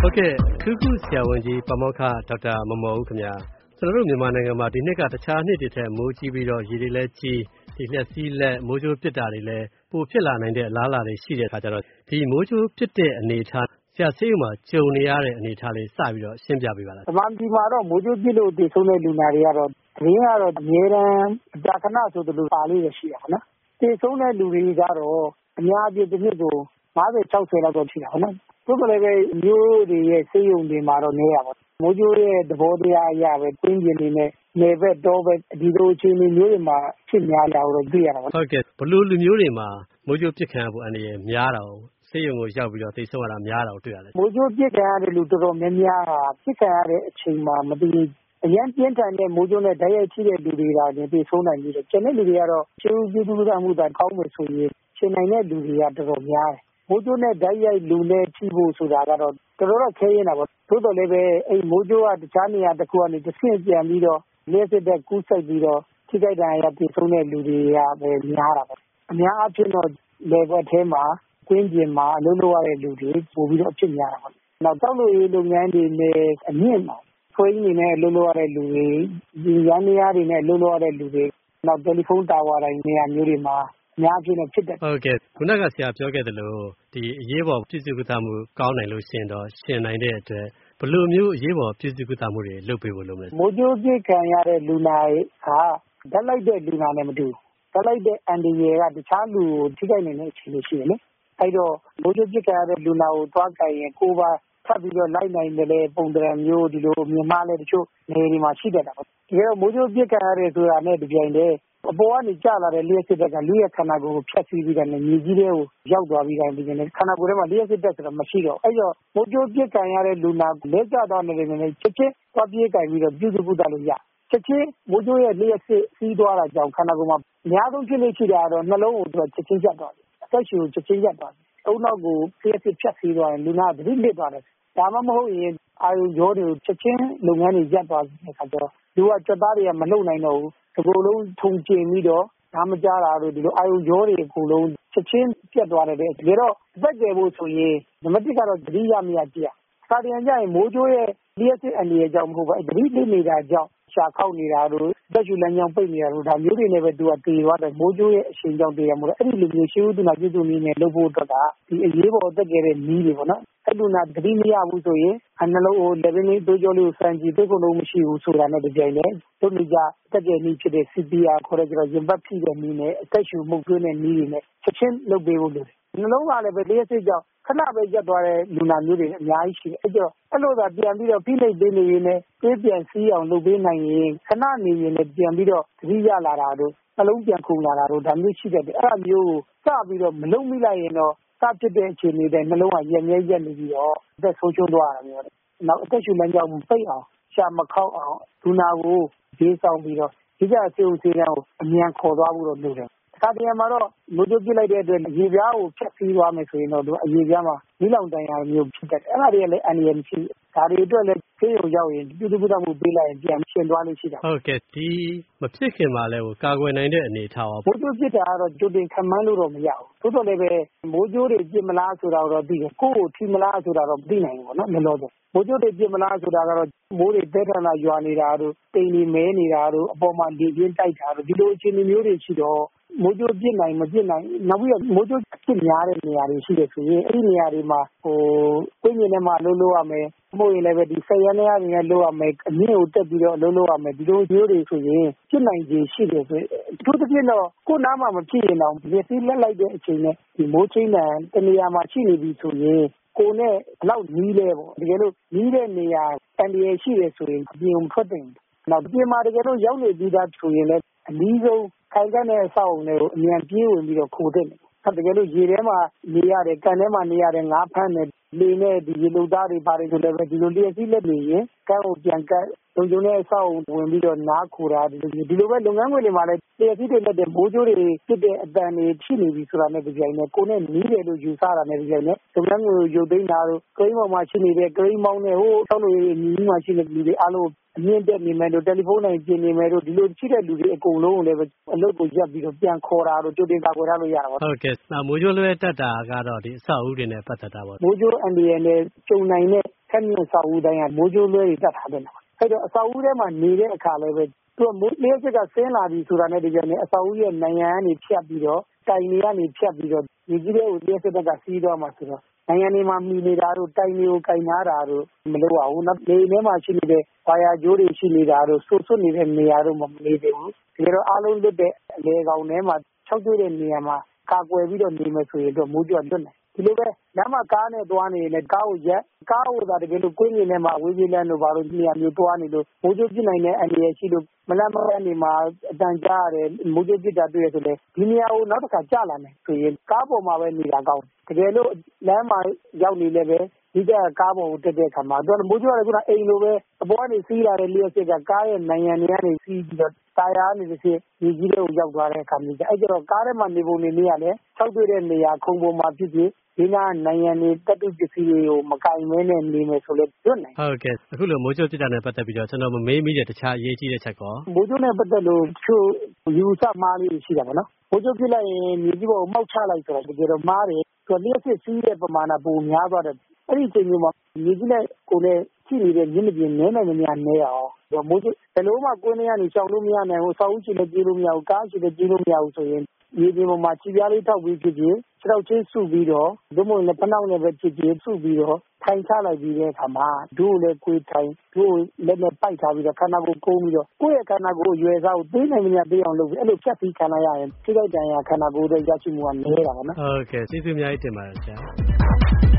ဟုတ်ကဲ့ထူးခုဆရာဝန်ကြီးပါမောက္ခဒေါက်တာမော်မော်ဦးခင်ဗျာကျွန်တော်တို့မြန်မာနိုင်ငံမှာဒီနှစ်ကတခြားနှစ်တွေထက်မိုးကြီးပြီးတော့ရေတွေလည်းကြီးဒီလျှက်စီးလက်မိုးကြိုးပစ်တာတွေလည်းပိုဖြစ်လာနိုင်တဲ့အလားအလာတွေရှိတဲ့အခါကျတော့ဒီမိုးကြိုးပစ်တဲ့အနေအထားဆရာဆေးရုံမှာကြုံနေရတဲ့အနေအထားလေးစပြီးတော့ရှင်းပြပေးပါလား။ဗမာပြည်မှာတော့မိုးကြိုးပစ်လို့တည်ဆုံးတဲ့လူနာတွေကတော့သတင်းကတော့အများတန်းကြာခဏဆိုသလိုပါလေးရရှိတာပေါ့နော်။တည်ဆုံးတဲ့လူတွေကတော့အများအပြားတစ်နှစ်ကို50-60လောက်တော့ရှိတာပေါ့နော်။သို့တော်လည်းပဲမျိုးတွေရဲ့ဆေးရုံတွေမှာတော့နေရပါမိုးကြိုးရဲ့သဘောတရားအရပဲတွင်းကျင်နေနဲ့နယ်ဘက်တောဘက်ဒီလိုအခြေအနေမျိုးတွေမှာဖြစ်များလာတော့တွေ့ရတာပေါ့ဟုတ်ကဲ့ဘလို့လူမျိုးတွေမှာမိုးကြိုးပစ်ခံရဖို့အနေနဲ့များတာဆေးရုံကိုရောက်ပြီးတော့သိဆုံးရတာများတာကိုတွေ့ရတယ်မိုးကြိုးပစ်ခံရတဲ့လူတော်တော်များများဟာပစ်ခံရတဲ့အချိန်မှာမသိအရင်ပြင်းထန်တဲ့မိုးကြိုးနဲ့ဓာတ်ရိုက်ချိတဲ့လူတွေကလည်းသိဆုံးနိုင်ပြီးတော့ကျန်တဲ့လူတွေကတော့ကျေးဇူးပြုမှုသာကောင်းမယ်ဆိုရင်ရှင်နိုင်တဲ့လူတွေကတော်တော်များတယ်မိုးကြိုးနဲ့ဓာတ်ရိုက်လူနဲ့ချိဖို့ဆိုတာကတော့တော်တော်ခဲရင်တာပေါ့သို့တော်လည်းပဲအဲ့မိုးကြိုးကတခြားနေရာတစ်ခုကနေတစ်ဆင့်ပြန်ပြီးတော့လျှက်စစ်တဲ့ကူးစိုက်ပြီးတော့ထိခိုက်ဒဏ်ရာပြဆုံးတဲ့လူတွေကပဲများတာပေါ့အများအားဖြင့်တော့လေဘက်ထဲမှာကွင်းပြင်မှာအလုပ်လုပ်ရတဲ့လူတွေပို့ပြီးတော့အဖြစ်များတာပေါ့နောက်တောက်လို့ရေးလုပ်ငန်းတွေနဲ့အမြင့်မှာဖွင့်နေတဲ့အလုပ်လုပ်ရတဲ့လူတွေဒီရန်နေရာတွေနဲ့အလုပ်လုပ်ရတဲ့လူတွေနောက်တယ်လီဖုန်းတာဝါတိုင်းနေရာမျိုးတွေမှာအများကြီးနဲ့ဖြစ်တယ်ဟုတ်ကဲ့ခုနကဆရာပြောခဲ့သလိုဒီအရေးပေါ်ပြည်စုကုသမှုကောင်းနိုင်လို့ရှင်တော့ရှင်နိုင်တဲ့အတွက်ဘယ်လိုမျိုးအရေးပေါ်ပြည်စုကုသမှုတွေလုပ်ပေးဖို့လုပ်မလဲမိုးကြိုးပစ်ခံရတဲ့လူနာကဓာတ်လိုက်တဲ့လူနာနဲ့မတူဓာတ်လိုက်တဲ့အန်ဒီရယ်ကတခြားလူကိုထိခိုက်နေတဲ့အခြေအနေရှိတယ်လေအဲ့တော့မိုးကြိုးပစ်ခံရတဲ့လူနာကိုသွားကြရင်ကိုယ်ပါထပ်ပြီးတော့လိုက်နိုင်တယ်လေပုံစံမျိုးဒီလိုမြန်မာလဲတချို့နေဒီမှာရှိတတ်တာပေါ့ဒီတော့မိုးကြိုးပစ်ခံရတဲ့ဆိုတာနဲ့တပြိုင်တည်းအပေါ်ကနေကျလာတဲ့လျှက်စစ်တက်ကလူရဲ့ခန္ဓာကိုယ်ကိုဖျက်ဆီးပြီးတော့မြေကြီးတွေကိုရောက်သွားပြီးတိုင်းပြီးနေခန္ဓာကိုယ်ထဲမှာလျှက်စစ်တက်ဆိုတာမရှိတော့အဲ့တော့မိုးကြိုးပစ်ခံရတဲ့လူနာလက်ကျသွားနေတယ်နဲ့ချက်ချင်းသွားပြေးကြပြီးတော့ပြုစုကုသလို့ရချက်ချင်းမိုးကြိုးရဲ့လျှက်စစ်စီးသွားတာကြောင့်ခန္ဓာကိုယ်မှာအများဆုံးဖြစ်လို့ရှိတာကတော့နှလုံးကိုသူကချက်ချင်းရပ်သွားတယ်အသက်ရှူချက်ချင်းရပ်သွားတယ်အုံနောက်ကိုလျှက်စစ်ဖြတ်စီးသွားရင်လူနာသတိလစ်သွားတယ်ဒါမှမဟုတ်ရင်အာယုရောတွေကိုချက်ချင်းလုပ်ငန်းတွေရပ်သွားတဲ့အခါကျတော့လူကကြွက်သားတွေကမလုံနိုင်တော့ဘူးဒီလိုလုံးထုံကျင်ပြီးတော့နားမကြားတာတို့ဒီလိုအာယုရောတွေအကုန်လုံးချက်ချင်းပြတ်သွားတယ်တကယ်တော့အသက်ကျယ်ဖို့ဆိုရင်နံပါတ်1ကတော့သတိရမရကြည့်ရစာပြန်ကြရင်မိုးကြိုးရဲ့လျှက်စစ်အနေအကြောင်းမဟုတ်ပါသတိလစ်နေတာကြောင့်ရှာခောက်နေတာတို့သက်ရှူလမ်းကြောင်းပိတ်နေတာတို့ဒါမျိုးတွေနဲ့ပဲသူကတည်သွားတယ်မိုးကြိုးရဲ့အရှင်ကြောင့်တည်ရမို့လို့အဲ့ဒီလိုမျိုးရှေးဥဒနာပြည့်စုံနည်းနဲ့လုပ်ဖို့အတွက်ကဒီအရေးပေါ်တက်ခဲ့တဲ့နည်းတွေပေါ့နော်အဲ့လိုနာသတိမရဘူးဆိုရင်နှလုံးကိုလက်ပင်လေးတို့ကြောလေးကိုစမ်းကြည့်သိကုန်လုံးမရှိဘူးဆိုတာနဲ့တပြိုင်တည်းတို့မိကြတက်တဲ့နည်းဖြစ်တဲ့ CPR ခေါ်တဲ့ကျတော့ရင်ပတ်ဖိတဲ့နည်းနဲ့အသက်ရှူမှုတ်သွင်းတဲ့နည်းတွေနဲ့ချက်ချင်းလုပ်ပေးဖို့လိုတယ်နှလုံးကလည်းပဲလျှက်စစ်ကြောင့်ခဏပဲရပ်သွားတဲ့လူနာမျိုးတွေအများကြီးရှိတယ်အဲ့တော့အဲ့လိုသာပြန်ပြီးတော့ဖိနှိပ်ပေးနေရင်လည်းပြေးပြန်စီးအောင်လုပ်ပေးနိုင်ရင်ခဏနေရင်လည်းပြန်ပြီးတော့သတိရလာတာတို့နှလုံးပြန်ခုန်လာတာတို့ဒါမျိုးရှိတတ်တယ်အဲ့ဒါမျိုးကိုစပြီးတော့မလုံးမိလိုက်ရင်တော့စဖြစ်တဲ့အခြေအနေတွေနှလုံးကရက်မြဲရက်နေပြီးတော့အသက်ဆုံးရှုံးသွားတာမျိုးတယ်နောက်အသက်ရှူလမ်းကြောင်းပိတ်အောင်ရှာမခောက်အောင်လူနာကိုဈေးဆောင်ပြီးတော့ဒီကဆေးဦးဆေးတန်းကိုအမြန်ခေါ်သွားဖို့တော့လိုတယ်ခါတရားမှာတော့မိုးကြိုးပြလိုက်တဲ့အတွက်ရေပြားကိုဖြတ်ပြီးသွားမယ်ဆိုရင်တော့သူအရေပြားမှာမိလောင်တန်ရာမျိုးဖြစ်တတ်တယ်အဲ့ဒါတွေကလည်းအန်ရီမရှိဒါတွေအတွက်လည်းဆေးရုံရောက်ရင်ပြုစုကုသမှုပေးလိုက်ရင်ပြန်ရှင်းသွားလို့ရှိတာဟုတ်ကဲ့ဒီမဖြစ်ခင်မှာလည်းကာကွယ်နိုင်တဲ့အနေအထားပါမိုးကြိုးပြတာကတော့ကြိုတင်ခံမှန်းလို့တော့မရဘူးသို့တော်လည်းပဲမိုးကြိုးတွေပြစ်မလားဆိုတာတော့သိတယ်ကိုယ့်ကိုထိမလားဆိုတာတော့မသိနိုင်ဘူးပေါ့နော်လောလောဆယ်မိုးကြိုးတွေပြစ်မလားဆိုတာကတော့မိုးတွေတဲထန်လာရွာနေတာတို့တိမ်တွေမဲနေတာတို့အပေါ်မှာလေပြင်းတိုက်တာတို့ဒီလိုအခြေအနေမျိုးတွေရှိတော့မိုးကြိုးပြစ်နိုင်မပြစ်နိုင်နောက်ပြီးတော့မိုးကြိုးအဖြစ်များတဲ့နေရာတွေရှိတယ်ဆိုရင်အဲ့ဒီနေရာတွေမှာကွင်းမြင်ထဲမှာလှုပ်လို့ရမယ်မို့ရင်လည်းပဲဒီဆက်ရနေရနေလှုပ်ရမယ်အမြင့်ကိုတက်ပြီးတော့လှုပ်လို့ရမယ်ဒီလိုမျိုးတွေဆိုရင်ပြစ်နိုင်ခြေရှိတယ်ဆိုအထူးသဖြင့်တော့ကိုယ်နားမှာမဖြစ်ရင်တော့ဒီစီးလက်လိုက်တဲ့အချိန်နဲ့ဒီမိုးချင်းတန်တနေရာမှာရှိနေပြီဆိုရင်ကိုယ်နဲ့ဘလောက်နီးလဲပေါ့တကယ်လို့နီးတဲ့နေရာတန်တရာရှိတယ်ဆိုရင်အပြင်ထွက်တယ်နောက်ဒီမှာတကယ်လို့ရောက်နေပြီးသားဆိုရင်လည်းအနည်းဆုံးခိုင်တဲ့အဆောက်အအုံတွေကိုအမြန်ပြေးဝင်ပြီးတော့ခိုတဲ့တကယ်လို့ရေထဲမှာနေရတယ်ကန်ထဲမှာနေရတယ်ငါးဖမ်းတယ်လေနဲ့ဒီရေလုံသားတွေပါတယ်ဆိုလည်းပဲဒီလိုလျှက်စီးလက်နေရင်ကန်းကိုပြန်ကတ်လုံခြုံတဲ့အဆောက်အအုံဝင်ပြီးတော့နားခိုတာဒီလိုပဲလုပ်ငန်းခွင်တွေမှာလည်းလျှက်စီးတွေလက်တဲ့မိုးကြိုးတွေဖြစ်တဲ့အတန်တွေဖြစ်နေပြီဆိုတာနဲ့ကြိုင်နဲ့ကိုယ်နဲ့နီးတယ်လို့ယူဆတာနဲ့ကြိုင်နဲ့လုပ်ငန်းခွင်ကိုရုပ်သိမ်းတာတို့ကိန်းပေါ်မှာရှိနေတဲ့ကိန်းမောင်းတဲ့ဟိုဆောက်လို့ရည်နီးမှရှိတဲ့လူတွေအားလုံးအမြင့်တက်နေမယ်တို့တယ်လီဖုန်းတိုင်းပြင်နေမယ်တို့ဒီလိုရှိတဲ့လူတွေအကုန်လုံးကိုလည်းအလုပ်ကိုရပ်ပြီးတော့ပြန်ခေါ်တာတို့ကြိုတင်ကာကွယ်ထားလို့ရတာပါဟုတ်ကဲ့မိုးကြိုးလွှဲတက်တာကတော့ဒီအဆောက်အဦတွေနဲ့ပတ်သက်တာပေါ့မိုးကြိုးအန်ဒီရယ်နဲ့ကျုံနိုင်တဲ့ထက်မြင့်အဆောက်အဦတိုင်းကမိုးကြိုးလွဲတွေတက်ထားတယ်အဲ့တော့အဆောက်အဦထဲမှာနေတဲ့အခါလည်းပဲသူကလျှပ်စစ်ကဆင်းလာပြီဆိုတာနဲ့တကယ်နဲ့အဆောက်အဦရဲ့နိုင်ငံကနေဖြတ်ပြီးတော့တိုင်တွေကနေဖြတ်ပြီးတော့ဒီကြီးတဲ့ကိုလျှပ်စစ်ကစီးတော့မှဆိုတော့နိုင်ငံတွေမှာမှီနေတာတို့တိုင်တွေကိုကင်ထားတာတို့မလုပ်ရဘူး။လေထဲမှာရှိနေတဲ့ဝါယာကြိုးတွေရှိနေတာတို့ဆွတ်နေတဲ့နေရာတို့မနေသေးဘူး။ဒီတော့အားလုံးလွတ်တဲ့အလေကောင်ထဲမှာ၆ကျွေးတဲ့နေရာမှာကာကွယ်ပြီးတော့နေမယ်ဆိုရင်တော့မိုးကြွလွတ်နိုင်ဒီလိုပဲလမ်းမှာကားနဲ့သွားနေရင်ကားကိုသာတကယ်လို့ကွင်းမြင်ထဲမှာဝေးပြေးလမ်းတို့ဘာလို့နေရာမျိုးသွားနေလို့မိုးကြိုးပြစ်နိုင်တဲ့အန္တရာယ်ရှိလို့မလန့်မကန့်နေမှာအတန်ကြားရတယ်မိုးကြိုးပြစ်တာတွေ့ရဆိုလေဒီနေရာကိုနောက်တစ်ခါကြာလာမယ်ဆိုရင်ကားပေါ်မှာပဲနေတာကောင်းတကယ်လို့လမ်းမှာရောက်နေလည်းပဲဒီကကားပေါ်ကိုတက်တဲ့အခါမှာတော့မိုးကြိုးရကအိမ်လိုပဲအပေါ်ကနေစီးလာတဲ့လျှက်စစ်ကကားရဲ့နိုင်ငံတွေကနေစီးပြီးတော့တာယာနေတစ်ချက်ဒီကြီးတွေကိုရောက်သွားတဲ့အခါမျိုးအဲ့ကျတော့ကားထဲမှာနေပုံနေနေရတယ်၆တွေ့တဲ့နေရာခုံပေါ်မှာဖြစ်ဖြစ်ဒီနာနိုင်ငံတွေတက်တူပစ္စည်းတွေကိုမကင်မဲနဲ့နေမယ်ဆိုလို့တွတ်နိုင်ဟုတ်ကဲ့အခုလိုမိုးကြိုးပြစ်တာနဲ့ပတ်သက်ပြီးတော့ကျွန်တော်မမေးမိတဲ့တခြားအရေးကြီးတဲ့ချက်ကောမိုးကြိုးနဲ့ပတ်သက်လို့ချို့ယူဆမှားလေးရှိတာပေါ့နော်မိုးကြိုးပြစ်လိုက်ရင်မြေကြီးပေါ်ကိုမောက်ချလိုက်ဆိုတော့တကယ်တော့မှားတယ်သူလျှက်စစ်စီးတဲ့ပမာဏပိုများသွားတယ်အဲ့ဒီအချိန်မျိုးမှာမြေကြီးနဲ့ကိုယ်နဲ့ရှိနေတဲ့မြင့်မြင့်နဲနိုင်နေများနေအောင်တော့မိုးကြိုးဘယ်လိုမှကိုယ်နဲ့ကနေရှောင်လို့မရနိုင်ဘူးစောက်ဦးချီလည်းပြေးလို့မရဘူးကားချီလည်းပြေးလို့မရဘူးဆိုရင်မြေပြင်ပေါ်မှာခြေပြားလေးထောက်ပြီးဖြစ်ဖြစ်ခြေထောက်ချင်းစုပြီးတော့ဒုမို့လည်းဖနှောက်နဲ့ပဲဖြစ်ဖြစ်စုပြီးတော့ထိုင်ချလိုက်ပြီးတဲ့အခါမှာဒုကိုလည်းကိုယ်ထိုင်ဒုကိုလက်နဲ့ပိုက်ထားပြီးတော့ခန္ဓာကိုယ်ကုန်းပြီးတော့ကိုယ့်ရဲ့ခန္ဓာကိုယ်ရွယ်စားကိုသိနိုင်မများသိအောင်လုပ်ပြီးအဲ့လိုဖြတ်ပြီးခံလိုက်ရရင်ထိခိုက်ဒဏ်ရာခန္ဓာကိုယ်ရဲ့ရရှိမှုကနည်းတာပါနော်ဟုတ်ကဲ့ကျေးဇူးအများကြီးတင်ပါတယ်ဆရာ